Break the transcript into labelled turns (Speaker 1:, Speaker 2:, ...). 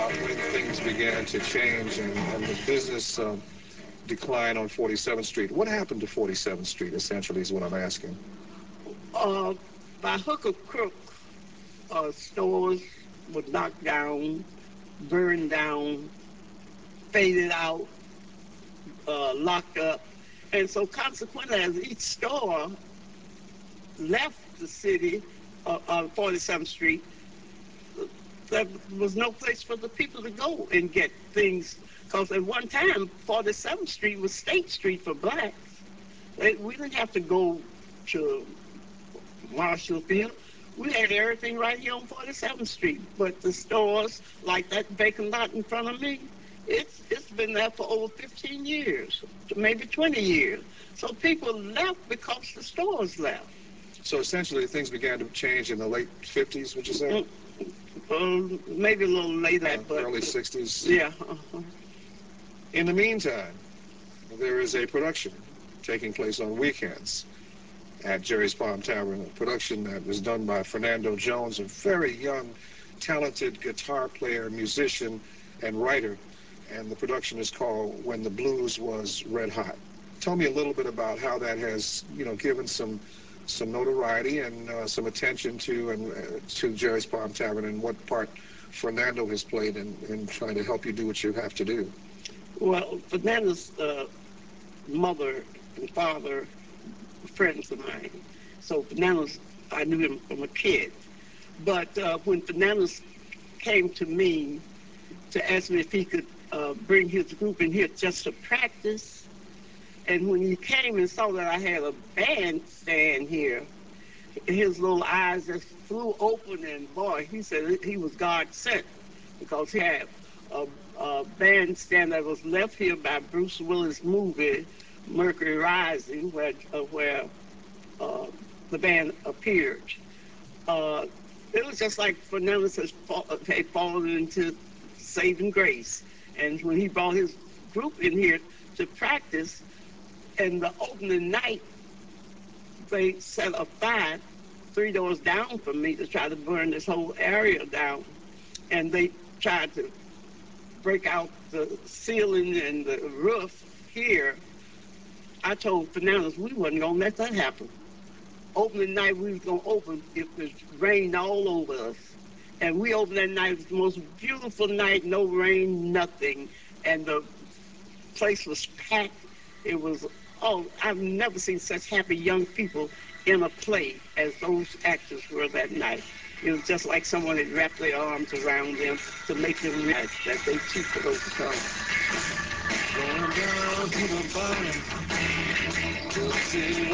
Speaker 1: about when things began to change and the business decline on 47th Street. What happened to 47th Street, essentially, is what I'm asking.
Speaker 2: Uh, by hook or crook, stores were knocked down, burned down, faded out, locked up. And so consequently, as each store left the city on 47th Street, there was no place for the people to go and get things. Because at one time, 47th Street was State Street for blacks. We didn't have to go to Marshall Field. We had everything right here on 47th Street. But the stores, like that vacant lot in front of me, it's been there for over 15 years, maybe 20 years. So people left because the stores left.
Speaker 1: So essentially, things began to change in the late 50s, would you say?
Speaker 2: Maybe a little later, but
Speaker 1: early 60s.
Speaker 2: Yeah.
Speaker 1: In the meantime, there is a production taking place on weekends at Jerry's Palm Tavern, a production that was done by Fernando Jones, a very young, talented guitar player, musician, and writer. And the production is called When the Blues Was Red Hot. Tell me a little bit about how that has, given some notoriety and some attention to Jerry's Palm Tavern, and what part Fernando has played in trying to help you do what you have to do.
Speaker 2: Well, Fernando's mother and father were friends of mine. So Fernando's, I knew him from a kid. But when Fernando's came to me to ask me if he could bring his group in here just to practice, and when he came and saw that I had a bandstand here, his little eyes just flew open, and boy, he said he was God sent, because he had a bandstand that was left here by Bruce Willis' movie Mercury Rising, where the band appeared. It was just like Fernando had fallen into saving grace. And when he brought his group in here to practice, and the opening night, they set a fire 3 doors down from me to try to burn this whole area down. And they tried to break out the ceiling and the roof here. I told Fernandez we wasn't going to let that happen. Opening night, we was going to open. It was rained all over us. And we opened that night. It was the most beautiful night, no rain, nothing. And the place was packed. It was, I've never seen such happy young people in a play as those actors were that night. It was just like someone had wrapped their arms around them to make them realize that they too could overcome. Going down to the bottom, to the city